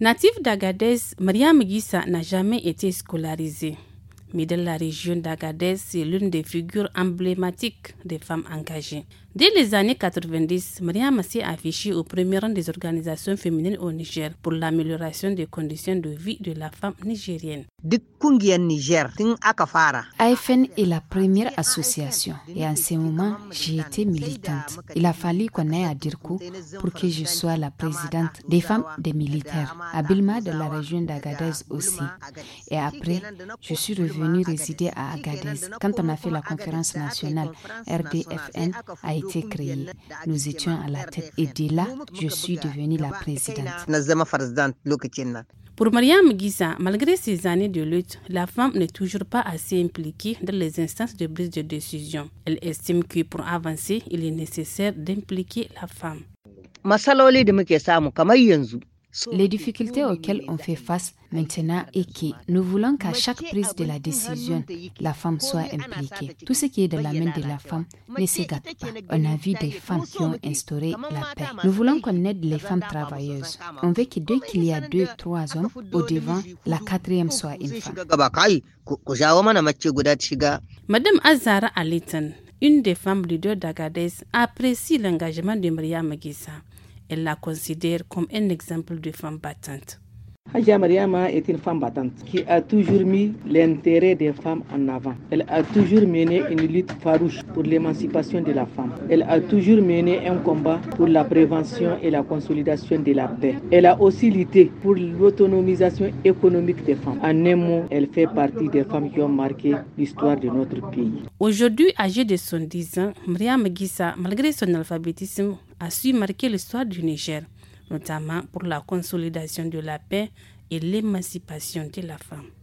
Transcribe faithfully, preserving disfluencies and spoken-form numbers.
Native d'Agadez, Mariam Guissa n'a jamais été scolarisée. Mais dans la région d'Agadez, c'est l'une des figures emblématiques des femmes engagées. Dès les années quatre-vingt-dix, Mariam s'est affichée au premier rang des organisations féminines au Niger pour l'amélioration des conditions de vie de la femme nigérienne. A F N est la première association et en ce moment, j'ai été militante. Il a fallu qu'on aille à Dirkou pour que je sois la présidente des femmes des militaires, à Bilma de la région d'Agadez aussi. Et après, je suis revenue résider à Agadez. Quand on a fait la conférence nationale, R D F N a été créée. Nous étions à la tête et de là, je suis devenue la présidente. Pour Mariam Guissa, malgré ces années de lutte, la femme n'est toujours pas assez impliquée dans les instances de prise de décision. Elle estime que pour avancer, il est nécessaire d'impliquer la femme. Les difficultés auxquelles on fait face maintenant est que nous voulons qu'à chaque prise de la décision, la femme soit impliquée. Tout ce qui est de la main de la femme ne se gâte pas. On a vu des femmes qui ont instauré la paix. Nous voulons qu'on aide les femmes travailleuses. On veut que dès qu'il y a deux, trois hommes au devant, la quatrième soit une femme. Madame Azara Alitan, une des femmes leaders d'Agadez, apprécie l'engagement de Mariam Guissa. Elle la considère comme un exemple de femme battante. Hadja Mariama est une femme battante qui a toujours mis l'intérêt des femmes en avant. Elle a toujours mené une lutte farouche pour l'émancipation de la femme. Elle a toujours mené un combat pour la prévention et la consolidation de la paix. Elle a aussi lutté pour l'autonomisation économique des femmes. En un mot, elle fait partie des femmes qui ont marqué l'histoire de notre pays. Aujourd'hui, âgée de soixante-dix ans, Mariam Guissa, malgré son alphabétisme, a su marquer l'histoire du Niger, notamment pour la consolidation de la paix et l'émancipation de la femme.